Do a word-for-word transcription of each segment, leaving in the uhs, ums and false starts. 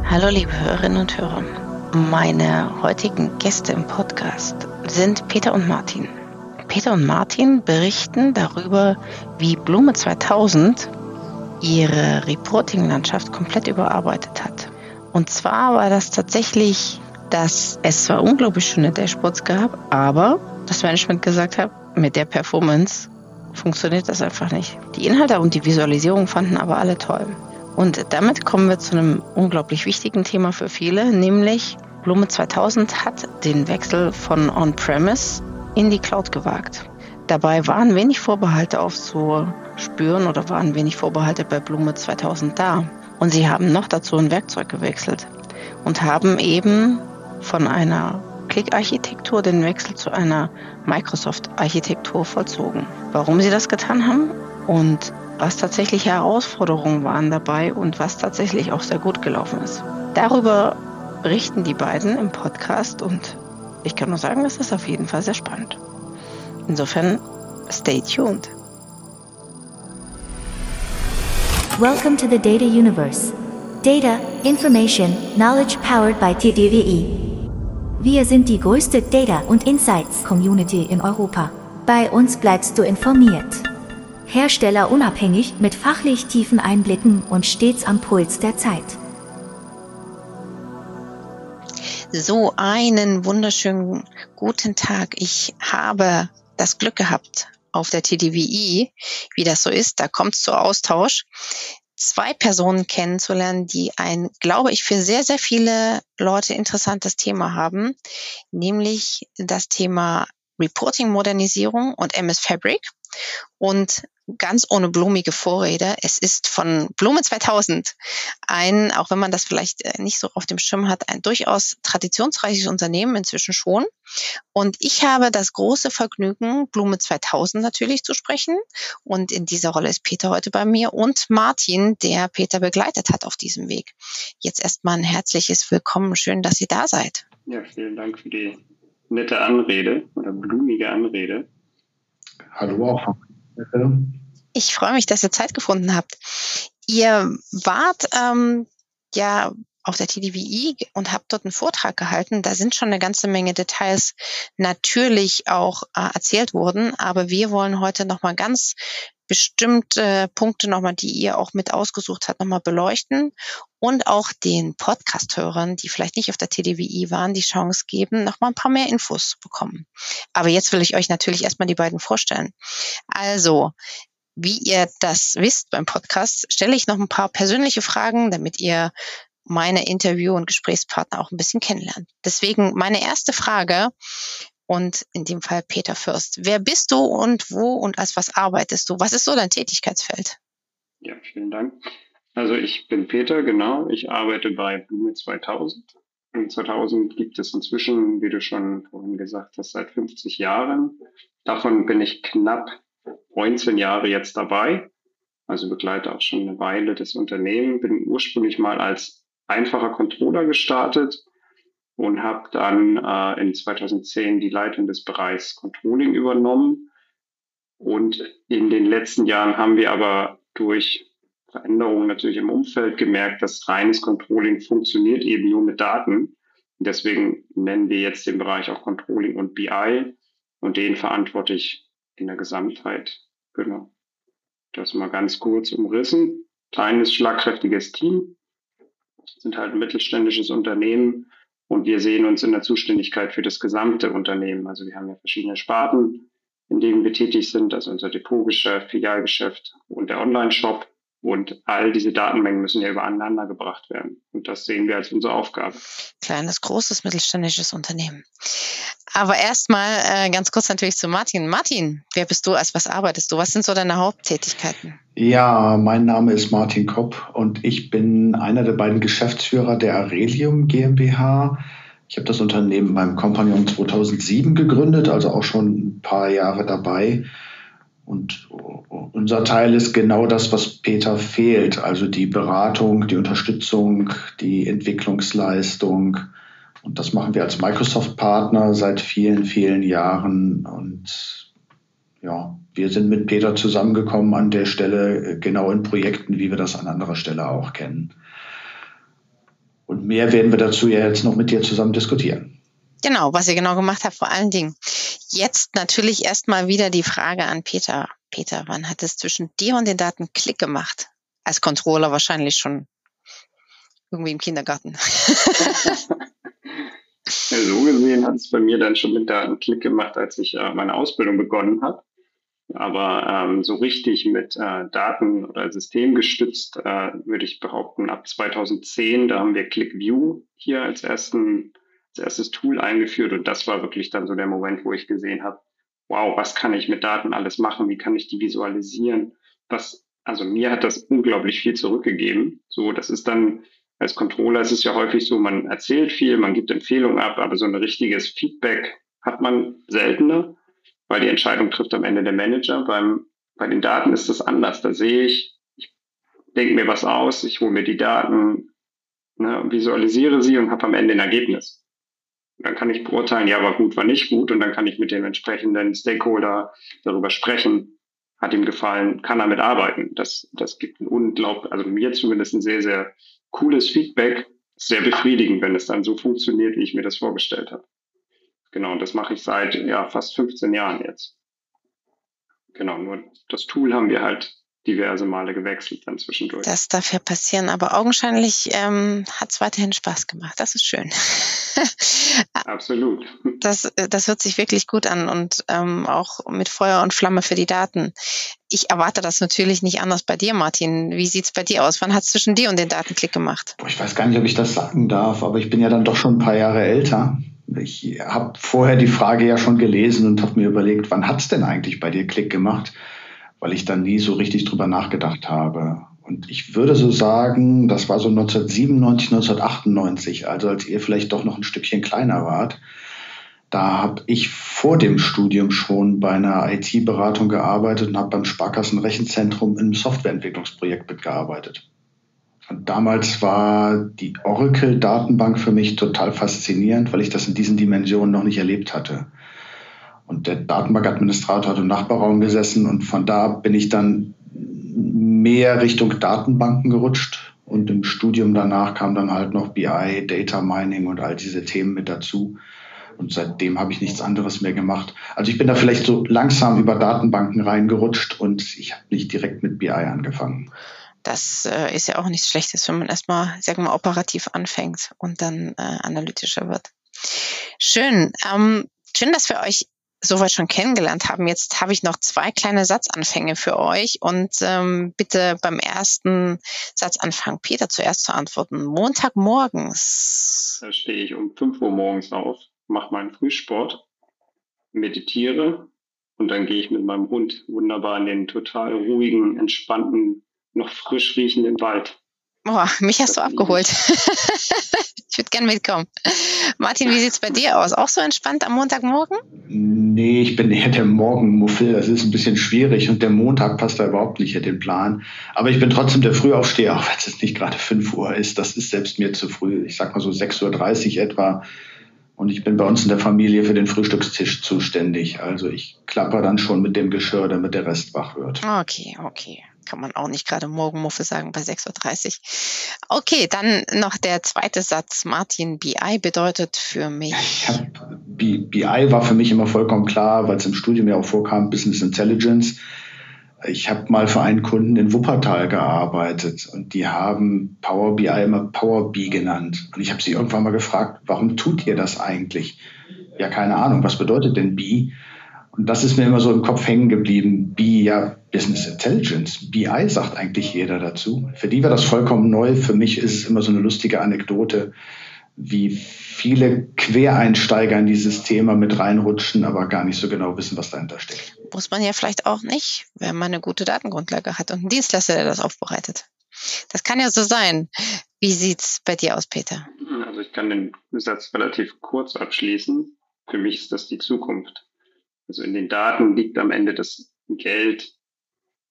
Hallo liebe Hörerinnen und Hörer. Meine heutigen Gäste im Podcast sind Peter und Martin. Peter und Martin berichten darüber, wie Blume zweitausend ihre Reporting-Landschaft komplett überarbeitet hat. Und zwar war das tatsächlich, dass es zwar unglaublich schöne Dashboards gab, aber das Management gesagt hat, mit der Performance funktioniert das einfach nicht. Die Inhalte und die Visualisierung fanden aber alle toll. Und damit kommen wir zu einem unglaublich wichtigen Thema für viele, nämlich Blume zweitausend hat den Wechsel von On-Premise in die Cloud gewagt. Dabei waren wenig Vorbehalte aufzuspüren oder waren wenig Vorbehalte bei Blume zweitausend da. Und sie haben noch dazu ein Werkzeug gewechselt und haben eben von einer Click-Architektur den Wechsel zu einer Microsoft-Architektur vollzogen. Warum sie das getan haben und was tatsächlich Herausforderungen waren dabei und was tatsächlich auch sehr gut gelaufen ist. Darüber berichten die beiden im Podcast und ich kann nur sagen, es ist auf jeden Fall sehr spannend. Insofern, stay tuned. Welcome to the Data Universe. Data, Information, Knowledge powered by T D W I. Wir sind die größte Data- und Insights-Community in Europa. Bei uns bleibst du informiert. Hersteller unabhängig mit fachlich tiefen Einblicken und stets am Puls der Zeit. So einen wunderschönen guten Tag. Ich habe das Glück gehabt, auf der T D W I, wie das so ist, da kommt es zu Austausch, zwei Personen kennenzulernen, die ein, glaube ich, für sehr, sehr viele Leute interessantes Thema haben, nämlich das Thema Reporting-Modernisierung und M S Fabric. Und ganz ohne blumige Vorrede, es ist von Blume zweitausend ein, auch wenn man das vielleicht nicht so auf dem Schirm hat, ein durchaus traditionsreiches Unternehmen, inzwischen schon. Und ich habe das große Vergnügen, Blume zweitausend natürlich zu sprechen. Und in dieser Rolle ist Peter heute bei mir und Martin, der Peter begleitet hat auf diesem Weg. Jetzt erstmal ein herzliches Willkommen. Schön, dass ihr da seid. Ja, vielen Dank für die nette Anrede oder blumige Anrede. Hallo auch. Ich freue mich, dass ihr Zeit gefunden habt. Ihr wart ähm, ja auf der T D W I und habt dort einen Vortrag gehalten. Da sind schon eine ganze Menge Details natürlich auch äh, erzählt worden, aber wir wollen heute nochmal ganz bestimmte Punkte nochmal, die ihr auch mit ausgesucht habt, nochmal beleuchten und auch den Podcast-Hörern, die vielleicht nicht auf der T D W I waren, die Chance geben, nochmal ein paar mehr Infos zu bekommen. Aber jetzt will ich euch natürlich erstmal die beiden vorstellen. Also, wie ihr das wisst beim Podcast, stelle ich noch ein paar persönliche Fragen, damit ihr meine Interview- und Gesprächspartner auch ein bisschen kennenlernt. Deswegen meine erste Frage, und in dem Fall Peter Fürst. Wer bist du und wo und als was arbeitest du? Was ist so dein Tätigkeitsfeld? Ja, vielen Dank. Also ich bin Peter, genau. Ich arbeite bei Blume zweitausend. Und zweitausend gibt es inzwischen, wie du schon vorhin gesagt hast, seit fünfzig Jahren. Davon bin ich knapp neunzehn Jahre jetzt dabei. Also begleite auch schon eine Weile das Unternehmen. Bin ursprünglich mal als einfacher Controller gestartet und habe dann äh, in zweitausendzehn die Leitung des Bereichs Controlling übernommen. Und in den letzten Jahren haben wir aber durch Veränderungen natürlich im Umfeld gemerkt, dass reines Controlling funktioniert eben nur mit Daten. Und deswegen nennen wir jetzt den Bereich auch Controlling und B I und den verantworte ich in der Gesamtheit. Genau. Das mal ganz kurz umrissen. Kleines, schlagkräftiges Team, sind halt ein mittelständisches Unternehmen. Und wir sehen uns in der Zuständigkeit für das gesamte Unternehmen. Also wir haben ja verschiedene Sparten, in denen wir tätig sind. Also unser Depotgeschäft, Filialgeschäft und der Online-Shop. Und all diese Datenmengen müssen ja übereinander gebracht werden. Und das sehen wir als unsere Aufgabe. Kleines, großes, mittelständisches Unternehmen. Aber erstmal äh, ganz kurz natürlich zu Martin. Martin, wer bist du, als was arbeitest du? Was sind so deine Haupttätigkeiten? Ja, mein Name ist Martin Kopp und ich bin einer der beiden Geschäftsführer der Arelium GmbH. Ich habe das Unternehmen beim Compagnon zweitausendsieben gegründet, also auch schon ein paar Jahre dabei. Und unser Teil ist genau das, was Peter fehlt, also die Beratung, die Unterstützung, die Entwicklungsleistung. Und das machen wir als Microsoft-Partner seit vielen, vielen Jahren. Und ja, wir sind mit Peter zusammengekommen an der Stelle, genau in Projekten, wie wir das an anderer Stelle auch kennen. Und mehr werden wir dazu ja jetzt noch mit dir zusammen diskutieren. Genau, was ihr genau gemacht habt, vor allen Dingen. Jetzt natürlich erstmal wieder die Frage an Peter. Peter, wann hat es zwischen dir und den Daten Klick gemacht? Als Controller wahrscheinlich schon irgendwie im Kindergarten. Ja, so gesehen hat es bei mir dann schon mit Daten Klick gemacht, als ich äh, meine Ausbildung begonnen habe. Aber ähm, so richtig mit äh, Daten oder systemgestützt äh, würde ich behaupten, ab zweitausendzehn, da haben wir ClickView hier als, ersten, als erstes Tool eingeführt. Und das war wirklich dann so der Moment, wo ich gesehen habe, wow, was kann ich mit Daten alles machen? Wie kann ich die visualisieren? Was, also mir hat das unglaublich viel zurückgegeben. So, das ist dann als Controller, es ist ja häufig so, man erzählt viel, man gibt Empfehlungen ab, aber so ein richtiges Feedback hat man seltener, weil die Entscheidung trifft am Ende der Manager. Beim, bei den Daten ist das anders. Da sehe ich, ich denke mir was aus, ich hole mir die Daten, ne, visualisiere sie und habe am Ende ein Ergebnis. Dann kann ich beurteilen, ja, war gut, war nicht gut, und dann kann ich mit dem entsprechenden Stakeholder darüber sprechen. Hat ihm gefallen, kann damit arbeiten. Das, das gibt ein unglaublich, also mir zumindest ein sehr, sehr cooles Feedback. Sehr befriedigend, wenn es dann so funktioniert, wie ich mir das vorgestellt habe. Genau, und das mache ich seit ja, fast fünfzehn Jahren jetzt. Genau, nur das Tool haben wir halt diverse Male gewechselt dann zwischendurch. Das darf ja passieren, aber augenscheinlich ähm, hat es weiterhin Spaß gemacht. Das ist schön. Absolut. Das, das hört sich wirklich gut an und ähm, auch mit Feuer und Flamme für die Daten. Ich erwarte das natürlich nicht anders bei dir, Martin. Wie sieht's bei dir aus? Wann hat es zwischen dir und den Daten Klick gemacht? Boah, ich weiß gar nicht, ob ich das sagen darf, aber ich bin ja dann doch schon ein paar Jahre älter. Ich habe vorher die Frage ja schon gelesen und habe mir überlegt, wann hat es denn eigentlich bei dir Klick gemacht? Weil ich dann nie so richtig drüber nachgedacht habe. Und ich würde so sagen, das war so neunzehnhundertsiebenundneunzig, neunzehnhundertachtundneunzig, also als ihr vielleicht doch noch ein Stückchen kleiner wart. Da habe ich vor dem Studium schon bei einer I T-Beratung gearbeitet und habe beim Sparkassenrechenzentrum im Softwareentwicklungsprojekt mitgearbeitet. Und damals war die Oracle-Datenbank für mich total faszinierend, weil ich das in diesen Dimensionen noch nicht erlebt hatte. Und der Datenbankadministrator hat im Nachbarraum gesessen und von da bin ich dann mehr Richtung Datenbanken gerutscht. Und im Studium danach kam dann halt noch B I, Data Mining und all diese Themen mit dazu. Und seitdem habe ich nichts anderes mehr gemacht. Also ich bin da vielleicht so langsam über Datenbanken reingerutscht und ich habe nicht direkt mit B I angefangen. Das äh, ist ja auch nichts Schlechtes, wenn man erstmal, sag mal, operativ anfängt und dann äh, analytischer wird. Schön. Ähm, schön, dass wir euch soweit schon kennengelernt haben. Jetzt habe ich noch zwei kleine Satzanfänge für euch und ähm, bitte beim ersten Satzanfang Peter zuerst zu antworten. Montagmorgens. Da stehe ich um fünf Uhr morgens auf, mache meinen Frühsport, meditiere und dann gehe ich mit meinem Hund wunderbar in den total ruhigen, entspannten, noch frisch riechenden Wald. Boah, mich hast das du abgeholt. Ich würde gerne mitkommen. Martin, wie sieht's bei dir aus? Auch so entspannt am Montagmorgen? Nee, ich bin eher der Morgenmuffel. Das ist ein bisschen schwierig und der Montag passt da überhaupt nicht in den Plan. Aber ich bin trotzdem der Frühaufsteher, auch wenn es jetzt nicht gerade fünf Uhr ist. Das ist selbst mir zu früh. Ich sag mal so sechs Uhr dreißig etwa. Und ich bin bei uns in der Familie für den Frühstückstisch zuständig. Also ich klapper dann schon mit dem Geschirr, damit der Rest wach wird. Okay, okay. Kann man auch nicht gerade Morgenmuffel sagen bei sechs Uhr dreißig. Okay, dann noch der zweite Satz. Martin, B I bedeutet für mich... Ja, B I war für mich immer vollkommen klar, weil es im Studium ja auch vorkam, Business Intelligence. Ich habe mal für einen Kunden in Wuppertal gearbeitet und die haben Power B I immer Power B I genannt. Und ich habe sie irgendwann mal gefragt, warum tut ihr das eigentlich? Ja, keine Ahnung, was bedeutet denn B? Und das ist mir immer so im Kopf hängen geblieben. B, ja, Business Intelligence. B I sagt eigentlich jeder dazu. Für die war das vollkommen neu. Für mich ist es immer so eine lustige Anekdote, wie viele Quereinsteiger in dieses Thema mit reinrutschen, aber gar nicht so genau wissen, was dahinter steckt. Muss man ja vielleicht auch nicht, wenn man eine gute Datengrundlage hat und einen Dienstleister, der das aufbereitet. Das kann ja so sein. Wie sieht's bei dir aus, Peter? Also ich kann den Satz relativ kurz abschließen. Für mich ist das die Zukunft. Also in den Daten liegt am Ende das Geld,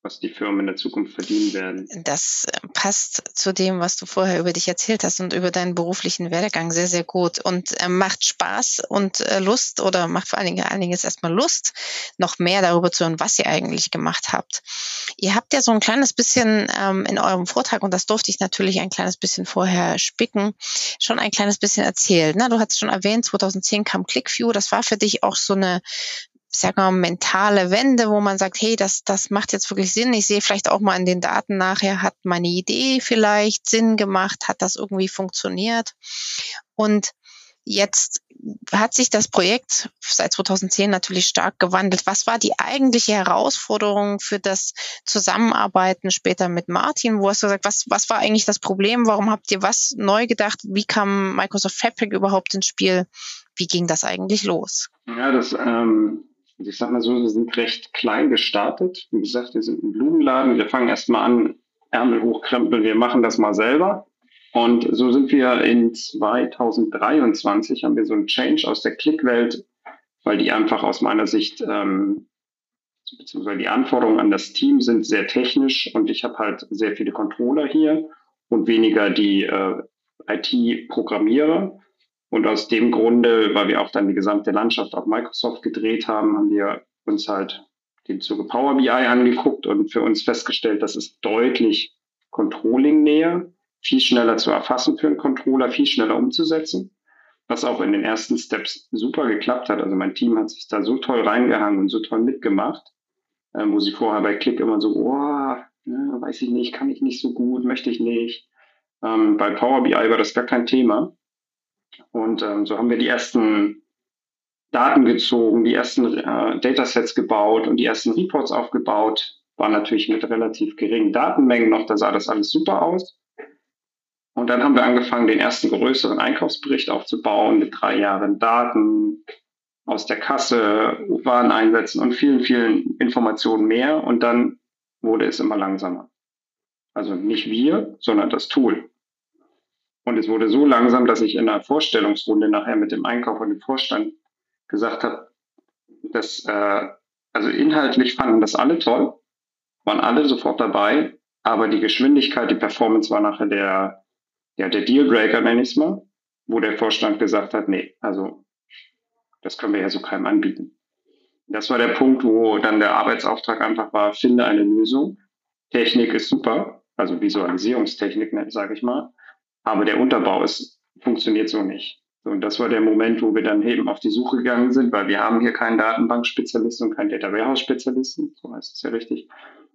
was die Firmen in der Zukunft verdienen werden. Das passt zu dem, was du vorher über dich erzählt hast und über deinen beruflichen Werdegang sehr, sehr gut und äh, macht Spaß und äh, Lust oder macht vor allen Dingen einiges erstmal Lust, noch mehr darüber zu hören, was ihr eigentlich gemacht habt. Ihr habt ja so ein kleines bisschen ähm, in eurem Vortrag, und das durfte ich natürlich ein kleines bisschen vorher spicken, schon ein kleines bisschen erzählt. Ne? Du hast schon erwähnt, zweitausendzehn kam ClickView, das war für dich auch so eine, ich sag mal, mentale Wende, wo man sagt, hey, das, das macht jetzt wirklich Sinn. Ich sehe vielleicht auch mal in den Daten nachher, hat meine Idee vielleicht Sinn gemacht, hat das irgendwie funktioniert. Und jetzt hat sich das Projekt seit zweitausendzehn natürlich stark gewandelt. Was war die eigentliche Herausforderung für das Zusammenarbeiten später mit Martin? Wo hast du gesagt, was, was war eigentlich das Problem? Warum habt ihr was neu gedacht? Wie kam Microsoft Fabric überhaupt ins Spiel? Wie ging das eigentlich los? Ja, das, ähm, ich sag mal so, wir sind recht klein gestartet. Wie gesagt, wir sind ein Blumenladen. Wir fangen erstmal an, Ärmel hochkrempeln, wir machen das mal selber. Und so sind wir in zweitausenddreiundzwanzig, haben wir so einen Change aus der Click-Welt, weil die einfach aus meiner Sicht, ähm, beziehungsweise die Anforderungen an das Team sind sehr technisch und ich habe halt sehr viele Controller hier und weniger die äh, I T-Programmierer. Und aus dem Grunde, weil wir auch dann die gesamte Landschaft auf Microsoft gedreht haben, haben wir uns halt den Zuge Power B I angeguckt und für uns festgestellt, das ist deutlich Controlling näher, viel schneller zu erfassen für einen Controller, viel schneller umzusetzen, was auch in den ersten Steps super geklappt hat. Also mein Team hat sich da so toll reingehangen und so toll mitgemacht, äh, wo sie vorher bei Click immer so, oh, ne, weiß ich nicht, kann ich nicht so gut, möchte ich nicht. Ähm, bei Power B I war das gar kein Thema. Und ähm, so haben wir die ersten Daten gezogen, die ersten äh, Datasets gebaut und die ersten Reports aufgebaut. War natürlich mit relativ geringen Datenmengen noch, da sah das alles super aus. Und dann haben wir angefangen, den ersten größeren Einkaufsbericht aufzubauen mit drei Jahren Daten aus der Kasse, Wareneinsätzen und vielen, vielen Informationen mehr. Und dann wurde es immer langsamer. Also nicht wir, sondern das Tool. Und es wurde so langsam, dass ich in einer Vorstellungsrunde nachher mit dem Einkauf und dem Vorstand gesagt habe, dass, äh, also inhaltlich fanden das alle toll, waren alle sofort dabei, aber die Geschwindigkeit, die Performance war nachher der, ja, der Dealbreaker, nenne ich es mal, wo der Vorstand gesagt hat, nee, also das können wir ja so keinem anbieten. Das war der Punkt, wo dann der Arbeitsauftrag einfach war, finde eine Lösung. Technik ist super, also Visualisierungstechnik, sage ich mal. Aber der Unterbau ist, funktioniert so nicht. Und das war der Moment, wo wir dann eben auf die Suche gegangen sind, weil wir haben hier keinen Datenbankspezialisten und keinen Data Warehouse Spezialisten, so heißt es ja richtig,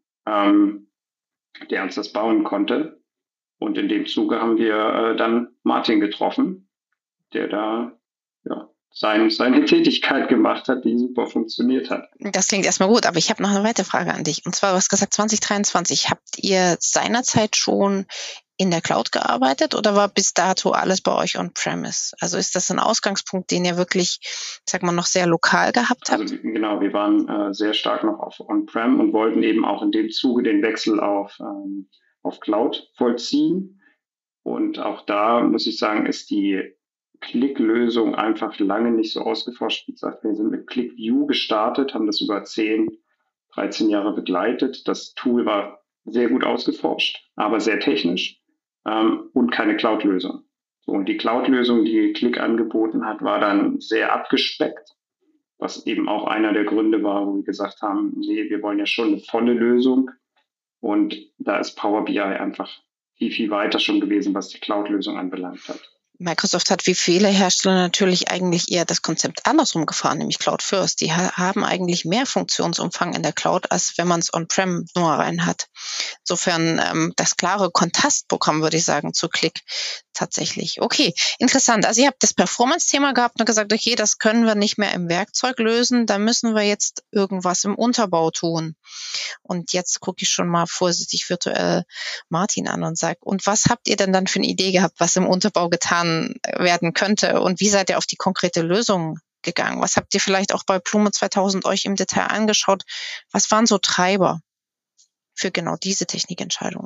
ähm, der uns das bauen konnte. Und in dem Zuge haben wir äh, dann Martin getroffen, der da ja, sein, seine Tätigkeit gemacht hat, die super funktioniert hat. Das klingt erstmal gut, aber ich habe noch eine weitere Frage an dich. Und zwar, du hast gesagt, zwanzig dreiundzwanzig, habt ihr seinerzeit schon in der Cloud gearbeitet oder war bis dato alles bei euch on-premise? Also ist das ein Ausgangspunkt, den ihr wirklich, sag mal, noch sehr lokal gehabt habt? Also genau, wir waren äh, sehr stark noch auf on-prem und wollten eben auch in dem Zuge den Wechsel auf, ähm, auf Cloud vollziehen. Und auch da muss ich sagen, ist die Click-Lösung einfach lange nicht so ausgeforscht. Wie gesagt, wir sind mit ClickView gestartet, haben das über zehn, dreizehn Jahre begleitet. Das Tool war sehr gut ausgeforscht, aber sehr technisch. Ähm, und keine Cloud-Lösung. So, und die Cloud-Lösung, die Click angeboten hat, war dann sehr abgespeckt, was eben auch einer der Gründe war, wo wir gesagt haben, nee, wir wollen ja schon eine volle Lösung. Und da ist Power B I einfach viel, viel weiter schon gewesen, was die Cloud-Lösung anbelangt hat. Microsoft hat wie viele Hersteller natürlich eigentlich eher das Konzept andersrum gefahren, nämlich Cloud First. Die ha- haben eigentlich mehr Funktionsumfang in der Cloud, als wenn man es on-prem nur rein hat. Insofern ähm, das klare Kontrastprogramm, würde ich sagen, zu Click tatsächlich. Okay, interessant. Also ihr habt das Performance-Thema gehabt und gesagt, okay, das können wir nicht mehr im Werkzeug lösen, da müssen wir jetzt irgendwas im Unterbau tun. Und jetzt gucke ich schon mal vorsichtig virtuell Martin an und sage, und was habt ihr denn dann für eine Idee gehabt, was im Unterbau getan werden könnte und wie seid ihr auf die konkrete Lösung gegangen? Was habt ihr vielleicht auch bei Blume zweitausend euch im Detail angeschaut? Was waren so Treiber für genau diese Technikentscheidung?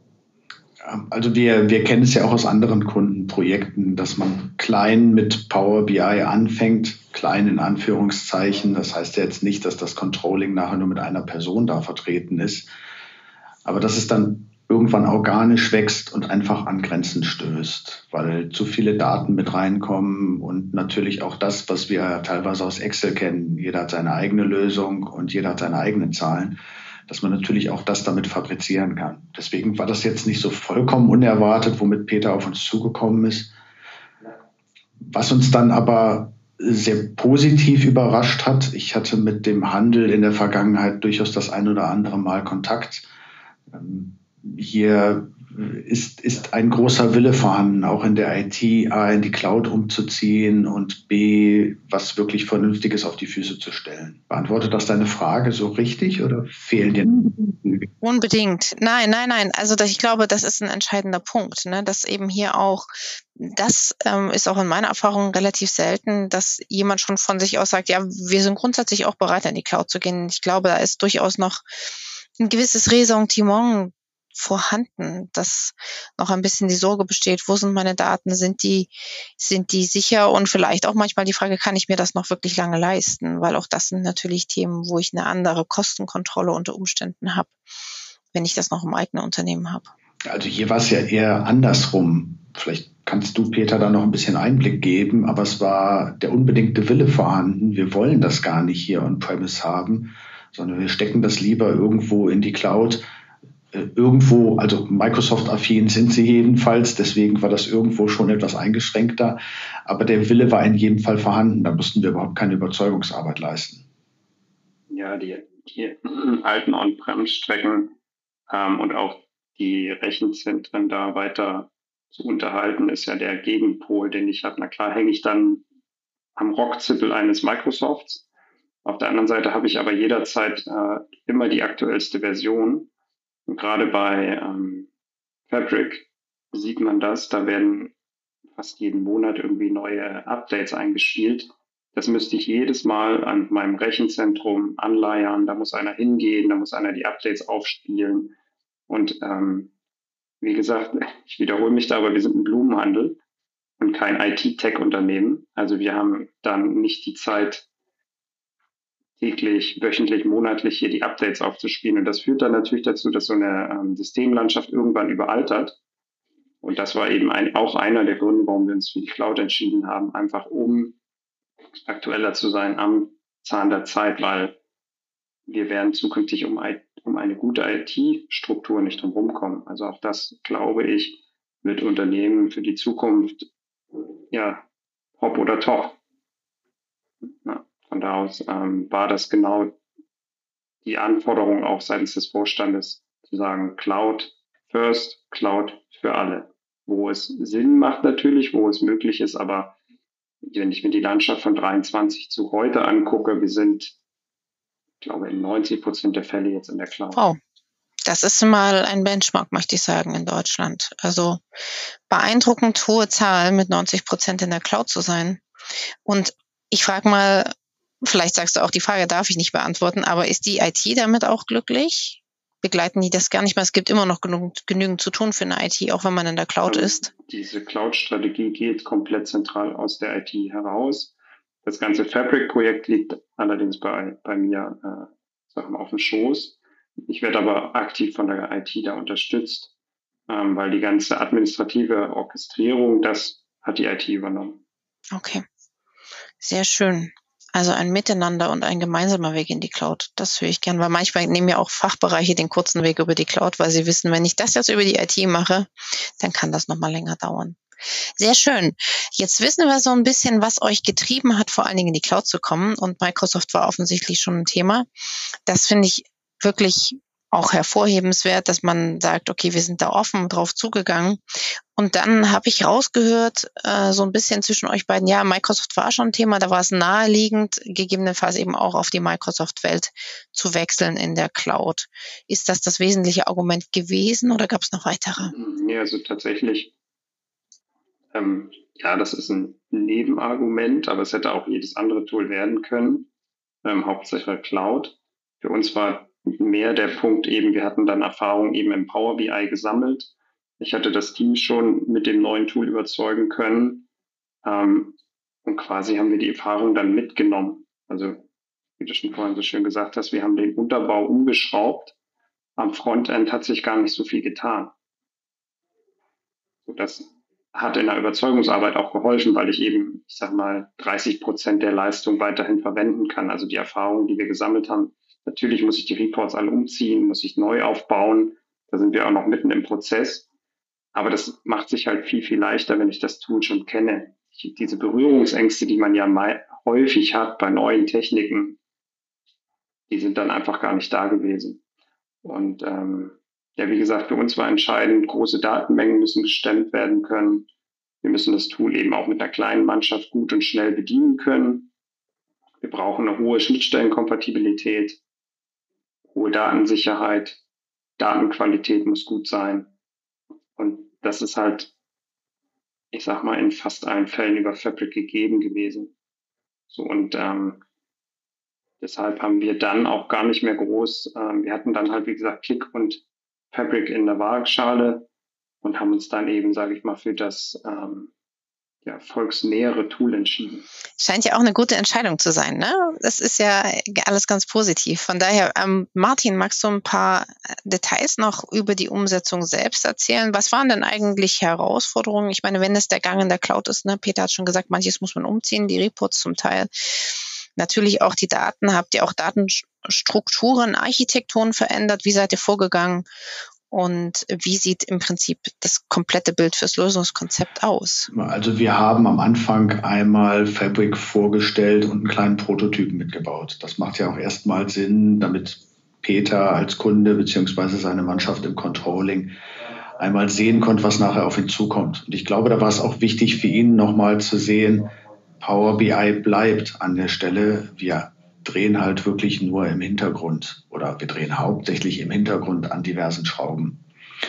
Also wir, wir kennen es ja auch aus anderen Kundenprojekten, dass man klein mit Power B I anfängt, klein in Anführungszeichen. Das heißt ja jetzt nicht, dass das Controlling nachher nur mit einer Person da vertreten ist. aber dass es dann irgendwann organisch wächst und einfach an Grenzen stößt, weil zu viele Daten mit reinkommen und natürlich auch das, was wir teilweise aus Excel kennen. Jeder hat seine eigene Lösung und jeder hat seine eigenen Zahlen, dass man natürlich auch das damit fabrizieren kann. Deswegen war das jetzt nicht so vollkommen unerwartet, womit Peter auf uns zugekommen ist. Was uns dann aber sehr positiv überrascht hat, ich hatte mit dem Handel in der Vergangenheit durchaus das ein oder andere Mal Kontakt. Hier ist, ist ein großer Wille vorhanden, auch in der I T, A, in die Cloud umzuziehen und B, was wirklich Vernünftiges auf die Füße zu stellen. Beantwortet das deine Frage so richtig oder fehlen dir? Unbedingt. Nein, nein, nein. Also das, ich glaube, das ist ein entscheidender Punkt, ne? Dass eben hier auch, das ähm, ist auch in meiner Erfahrung relativ selten, dass jemand schon von sich aus sagt, ja, wir sind grundsätzlich auch bereit, in die Cloud zu gehen. Ich glaube, da ist durchaus noch ein gewisses Ressentiment vorhanden, dass noch ein bisschen die Sorge besteht, wo sind meine Daten, sind die, sind die sicher und vielleicht auch manchmal die Frage, kann ich mir das noch wirklich lange leisten, weil auch das sind natürlich Themen, wo ich eine andere Kostenkontrolle unter Umständen habe, wenn ich das noch im eigenen Unternehmen habe. Also hier war es ja eher andersrum. Vielleicht kannst du, Peter, da noch ein bisschen Einblick geben, aber es war der unbedingte Wille vorhanden. Wir wollen das gar nicht hier on-premise haben, sondern wir stecken das lieber irgendwo in die Cloud. Irgendwo, also Microsoft-affin sind sie jedenfalls, deswegen war das irgendwo schon etwas eingeschränkter, aber der Wille war in jedem Fall vorhanden, da mussten wir überhaupt keine Überzeugungsarbeit leisten. Ja, die, die alten On-Prem-Strecken ähm, und auch die Rechenzentren da weiter zu unterhalten, ist ja der Gegenpol, den ich habe. Na klar, hänge ich dann am Rockzippel eines Microsofts. Auf der anderen Seite habe ich aber jederzeit äh, immer die aktuellste Version. Und gerade bei ähm, Fabric sieht man das, da werden fast jeden Monat irgendwie neue Updates eingespielt. Das müsste ich jedes Mal an meinem Rechenzentrum anleiern, da muss einer hingehen, da muss einer die Updates aufspielen. Und ähm, wie gesagt, ich wiederhole mich da, aber wir sind ein Blumenhandel und kein I T-Tech-Unternehmen. Also wir haben dann nicht die Zeit, täglich, wöchentlich, monatlich hier die Updates aufzuspielen. Und das führt dann natürlich dazu, dass so eine ähm, Systemlandschaft irgendwann überaltert. Und das war eben ein, auch einer der Gründe, warum wir uns für die Cloud entschieden haben, einfach um aktueller zu sein am Zahn der Zeit, weil wir werden zukünftig um, um eine gute I T-Struktur nicht drum rumkommen. Also auch das, glaube ich, wird Unternehmen für die Zukunft, ja, hopp oder top. Ja. Von da aus ähm, war das genau die Anforderung auch seitens des Vorstandes, zu sagen, Cloud first, Cloud für alle. Wo es Sinn macht natürlich, wo es möglich ist, aber wenn ich mir die Landschaft von dreiundzwanzig zu heute angucke, wir sind, ich glaube, in neunzig Prozent der Fälle jetzt in der Cloud. Wow. Das ist mal ein Benchmark, möchte ich sagen, in Deutschland. Also beeindruckend hohe Zahl, mit neunzig Prozent in der Cloud zu sein. Und ich frage mal, vielleicht sagst du auch, die Frage darf ich nicht beantworten, aber ist die I T damit auch glücklich? Begleiten die das gar nicht mehr? Es gibt immer noch genug, genügend zu tun für eine I T, auch wenn man in der Cloud also ist. Diese Cloud-Strategie geht komplett zentral aus der I T heraus. Das ganze Fabric-Projekt liegt allerdings bei, bei mir äh, sagen wir, auf dem Schoß. Ich werde aber aktiv von der I T da unterstützt, ähm, weil die ganze administrative Orchestrierung, das hat die I T übernommen. Okay, sehr schön. Also ein Miteinander und ein gemeinsamer Weg in die Cloud. Das höre ich gern, weil manchmal nehmen ja auch Fachbereiche den kurzen Weg über die Cloud, weil sie wissen, wenn ich das jetzt über die I T mache, dann kann das nochmal länger dauern. Sehr schön. Jetzt wissen wir so ein bisschen, was euch getrieben hat, vor allen Dingen in die Cloud zu kommen. Und Microsoft war offensichtlich schon ein Thema. Das finde ich wirklich auch hervorhebenswert, dass man sagt, okay, wir sind da offen drauf zugegangen. Und dann habe ich rausgehört, äh, so ein bisschen zwischen euch beiden, ja, Microsoft war schon ein Thema, da war es naheliegend, gegebenenfalls eben auch auf die Microsoft-Welt zu wechseln in der Cloud. Ist das das wesentliche Argument gewesen oder gab es noch weitere? Nee, also tatsächlich, ähm, ja, das ist ein Nebenargument, aber es hätte auch jedes andere Tool werden können, ähm, hauptsächlich Cloud. Für uns war mehr der Punkt eben, wir hatten dann Erfahrung eben im Power B I gesammelt. Ich hatte das Team schon mit dem neuen Tool überzeugen können. Ähm, und quasi haben wir die Erfahrung dann mitgenommen. Also, wie du schon vorhin so schön gesagt hast, wir haben den Unterbau umgeschraubt, am Frontend hat sich gar nicht so viel getan. Das hat in der Überzeugungsarbeit auch geholfen, weil ich eben, ich sag mal, dreißig Prozent der Leistung weiterhin verwenden kann. Also die Erfahrungen, die wir gesammelt haben. Natürlich muss ich die Reports alle umziehen, muss ich neu aufbauen. Da sind wir auch noch mitten im Prozess. Aber das macht sich halt viel, viel leichter, wenn ich das Tool schon kenne. Ich, diese Berührungsängste, die man ja mal häufig hat bei neuen Techniken, die sind dann einfach gar nicht da gewesen. Und ähm, ja, wie gesagt, für uns war entscheidend, große Datenmengen müssen gestemmt werden können. Wir müssen das Tool eben auch mit einer kleinen Mannschaft gut und schnell bedienen können. Wir brauchen eine hohe Schnittstellenkompatibilität, hohe Datensicherheit, Datenqualität muss gut sein. Und das ist halt, ich sag mal, in fast allen Fällen über Fabric gegeben gewesen. So, und ähm, deshalb haben wir dann auch gar nicht mehr groß, ähm, wir hatten dann halt, wie gesagt, Qlik und Fabric in der Waagschale und haben uns dann eben, sage ich mal, für das ähm, ja, volksnähere Tool entschieden. Scheint ja auch eine gute Entscheidung zu sein, ne? Das ist ja alles ganz positiv. Von daher, ähm, Martin, magst du ein paar Details noch über die Umsetzung selbst erzählen? Was waren denn eigentlich Herausforderungen? Ich meine, wenn es der Gang in der Cloud ist, ne? Peter hat schon gesagt, manches muss man umziehen, die Reports zum Teil. Natürlich auch die Daten. Habt ihr auch Datenstrukturen, Architekturen verändert? Wie seid ihr vorgegangen? Und wie sieht im Prinzip das komplette Bild fürs Lösungskonzept aus? Also wir haben am Anfang einmal Fabric vorgestellt und einen kleinen Prototypen mitgebaut. Das macht ja auch erstmal Sinn, damit Peter als Kunde beziehungsweise seine Mannschaft im Controlling einmal sehen konnte, was nachher auf ihn zukommt. Und ich glaube, da war es auch wichtig für ihn nochmal zu sehen, Power B I bleibt an der Stelle. Wir drehen halt wirklich nur im Hintergrund oder wir drehen hauptsächlich im Hintergrund an diversen Schrauben.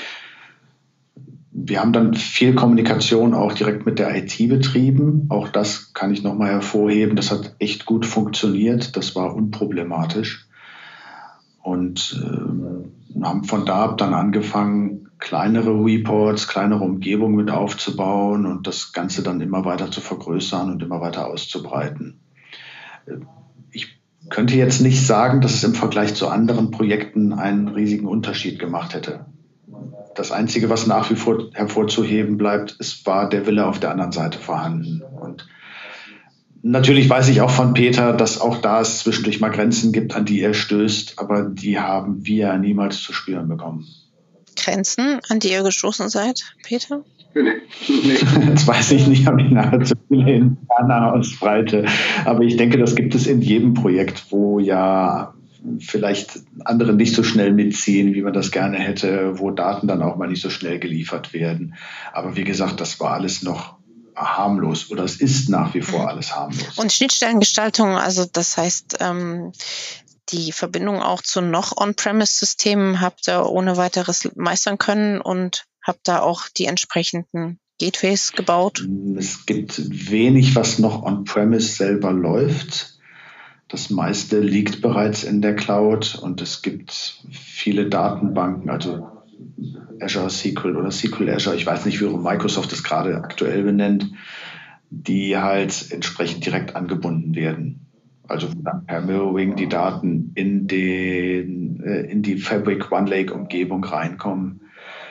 Wir haben dann viel Kommunikation auch direkt mit der I T betrieben. Auch das kann ich nochmal hervorheben. Das hat echt gut funktioniert. Das war unproblematisch. Und äh, haben von da ab dann angefangen, kleinere Reports, kleinere Umgebungen mit aufzubauen und das Ganze dann immer weiter zu vergrößern und immer weiter auszubreiten. Ich könnte jetzt nicht sagen, dass es im Vergleich zu anderen Projekten einen riesigen Unterschied gemacht hätte. Das Einzige, was nach wie vor hervorzuheben bleibt, ist, war der Wille auf der anderen Seite vorhanden. Und natürlich weiß ich auch von Peter, dass auch da es zwischendurch mal Grenzen gibt, an die er stößt, aber die haben wir niemals zu spüren bekommen. Grenzen, an die ihr gestoßen seid, Peter? Das weiß ich nicht, ob ich nachher zu viele Interna ausbreite. Aber ich denke, das gibt es in jedem Projekt, wo ja vielleicht andere nicht so schnell mitziehen, wie man das gerne hätte, wo Daten dann auch mal nicht so schnell geliefert werden. Aber wie gesagt, das war alles noch harmlos oder es ist nach wie vor alles harmlos. Und Schnittstellengestaltung, also das heißt, ähm, die Verbindung auch zu noch On-Premise-Systemen habt ihr ohne weiteres meistern können und habt da auch die entsprechenden Gateways gebaut? Es gibt wenig, was noch On-Premise selber läuft. Das meiste liegt bereits in der Cloud und es gibt viele Datenbanken, also Azure S Q L oder S Q L Azure, ich weiß nicht, wie Microsoft es gerade aktuell benennt, die halt entsprechend direkt angebunden werden. Also dann per Mirroring die Daten in, den, in die Fabric OneLake-Umgebung reinkommen.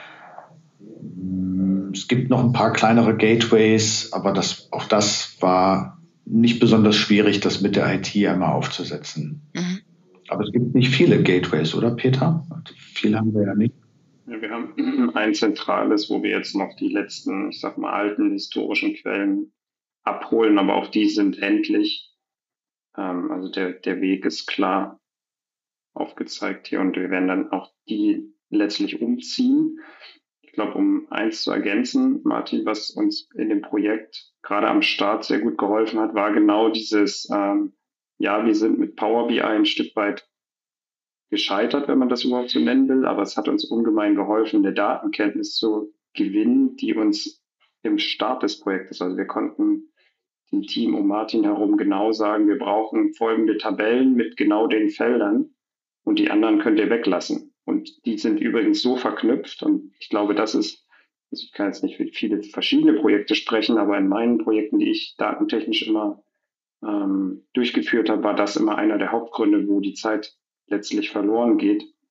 Es gibt noch ein paar kleinere Gateways, aber das, auch das war nicht besonders schwierig, das mit der I T einmal aufzusetzen. Mhm. Aber es gibt nicht viele Gateways, oder Peter? Also viele haben wir ja nicht. Ja, wir haben ein zentrales, wo wir jetzt noch die letzten, ich sag mal, alten historischen Quellen abholen, aber auch die sind endlich. Ähm, also der, der Weg ist klar aufgezeigt hier und wir werden dann auch die letztlich umziehen. Ich glaube, um eins zu ergänzen, Martin, was uns in dem Projekt gerade am Start sehr gut geholfen hat, war genau dieses, ähm, ja, wir sind mit Power B I ein Stück weit gescheitert, wenn man das überhaupt so nennen will, aber es hat uns ungemein geholfen, eine Datenkenntnis zu gewinnen, die uns im Start des Projektes, also wir konnten dem Team um Martin herum genau sagen, wir brauchen folgende Tabellen mit genau den Feldern und die anderen könnt ihr weglassen. Und die sind übrigens so verknüpft und ich glaube, das ist, also ich kann jetzt nicht für viele verschiedene Projekte sprechen, aber in meinen Projekten, die ich datentechnisch immer ähm, durchgeführt habe, war das immer einer der Hauptgründe, wo die Zeit letztlich verloren geht.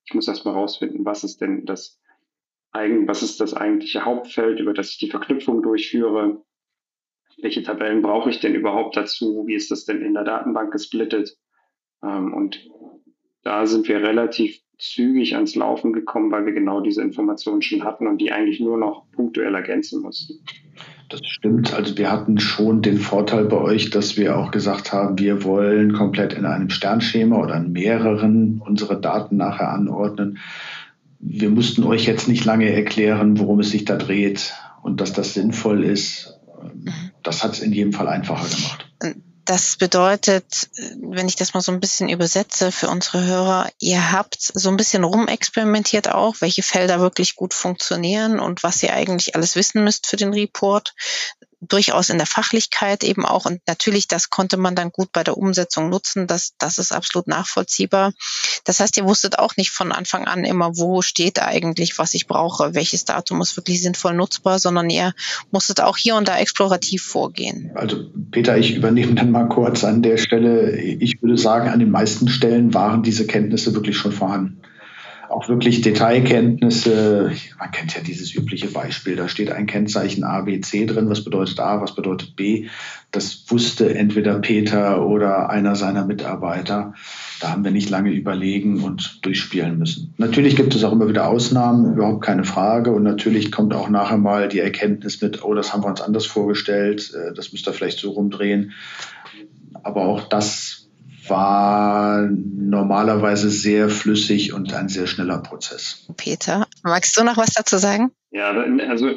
Ich muss erstmal rausfinden, was ist denn das eigen, was ist das eigentliche Hauptfeld, über das ich die Verknüpfung durchführe. Welche Tabellen brauche ich denn überhaupt dazu? Wie ist das denn in der Datenbank gesplittet? Ähm, und da sind wir relativ zügig ans Laufen gekommen, weil wir genau diese Informationen schon hatten und die eigentlich nur noch punktuell ergänzen mussten. Das stimmt. Also wir hatten schon den Vorteil bei euch, dass wir auch gesagt haben, wir wollen komplett in einem Sternschema oder in mehreren unsere Daten nachher anordnen. Wir mussten euch jetzt nicht lange erklären, worum es sich da dreht und dass das sinnvoll ist. Das hat es in jedem Fall einfacher gemacht. Das bedeutet, wenn ich das mal so ein bisschen übersetze für unsere Hörer, ihr habt so ein bisschen rumexperimentiert auch, welche Felder wirklich gut funktionieren und was ihr eigentlich alles wissen müsst für den Report. Durchaus in der Fachlichkeit eben auch. Und natürlich, das konnte man dann gut bei der Umsetzung nutzen. Das, das ist absolut nachvollziehbar. Das heißt, ihr wusstet auch nicht von Anfang an immer, wo steht eigentlich, was ich brauche, welches Datum ist wirklich sinnvoll nutzbar, sondern ihr musstet auch hier und da explorativ vorgehen. Also Peter, ich übernehme dann mal kurz an der Stelle. Ich würde sagen, an den meisten Stellen waren diese Kenntnisse wirklich schon vorhanden. Auch wirklich Detailkenntnisse. Man kennt ja dieses übliche Beispiel. Da steht ein Kennzeichen A, B, C drin. Was bedeutet A, was bedeutet B? Das wusste entweder Peter oder einer seiner Mitarbeiter. Da haben wir nicht lange überlegen und durchspielen müssen. Natürlich gibt es auch immer wieder Ausnahmen, überhaupt keine Frage. Und natürlich kommt auch nachher mal die Erkenntnis mit, oh, das haben wir uns anders vorgestellt. Das müsst ihr vielleicht so rumdrehen. Aber auch das war normalerweise sehr flüssig und ein sehr schneller Prozess. Peter, magst du noch was dazu sagen? Ja, also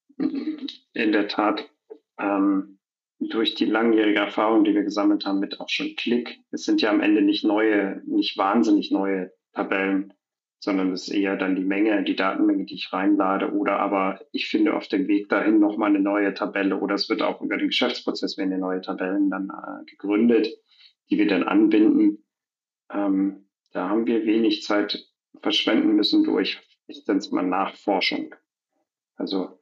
in der Tat, ähm, durch die langjährige Erfahrung, die wir gesammelt haben mit auch schon Klick, es sind ja am Ende nicht neue, nicht wahnsinnig neue Tabellen, sondern es ist eher dann die Menge, die Datenmenge, die ich reinlade, oder aber ich finde auf dem Weg dahin nochmal eine neue Tabelle, oder es wird auch über den Geschäftsprozess werden neue Tabellen dann äh, gegründet, die wir dann anbinden. Ähm, da haben wir wenig Zeit verschwenden müssen durch, ich nenne es mal Nachforschung. Also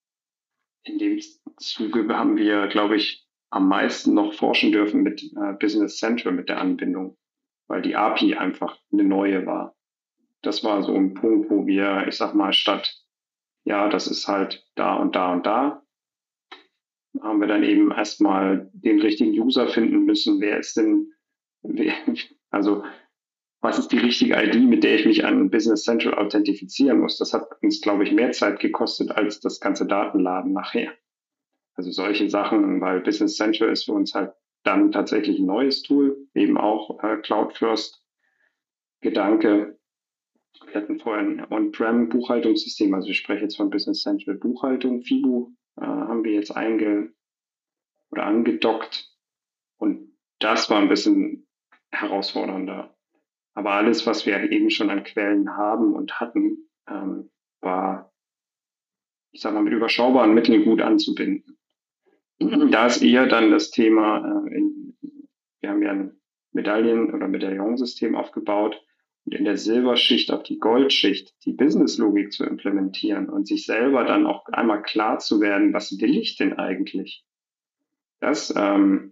in dem Zuge haben wir, glaube ich, am meisten noch forschen dürfen mit äh, Business Central, mit der Anbindung, weil die A P I einfach eine neue war. Das war so ein Punkt, wo wir, ich sag mal, statt, ja, das ist halt da und da und da, haben wir dann eben erstmal den richtigen User finden müssen. Wer ist denn, wer, also was ist die richtige I D, mit der ich mich an Business Central authentifizieren muss? Das hat uns, glaube ich, mehr Zeit gekostet als das ganze Datenladen nachher. Also solche Sachen, weil Business Central ist für uns halt dann tatsächlich ein neues Tool, eben auch äh, Cloud First Gedanke. Wir hatten vorher ein On-Prem-Buchhaltungssystem, also ich spreche jetzt von Business Central Buchhaltung, FIBU, äh, haben wir jetzt einge oder angedockt und das war ein bisschen herausfordernder. Aber alles, was wir eben schon an Quellen haben und hatten, ähm, war, ich sag mal, mit überschaubaren Mitteln gut anzubinden. Da ist eher dann das Thema, äh, in, wir haben ja ein Medaillen- oder Medaillonsystem aufgebaut und in der Silberschicht auf die Goldschicht die Businesslogik zu implementieren und sich selber dann auch einmal klar zu werden, was will ich denn eigentlich? Das ähm,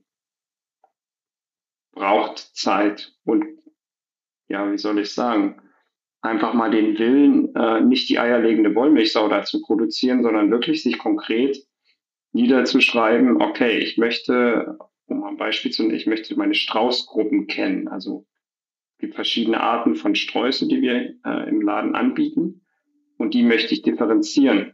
braucht Zeit und ja, wie soll ich sagen, einfach mal den Willen, äh, nicht die eierlegende Wollmilchsau da zu produzieren, sondern wirklich sich konkret niederzuschreiben, okay, ich möchte, um ein Beispiel zu nennen, ich möchte meine Straußgruppen kennen. Also es gibt verschiedene Arten von Sträuße, die wir äh, im Laden anbieten und die möchte ich differenzieren.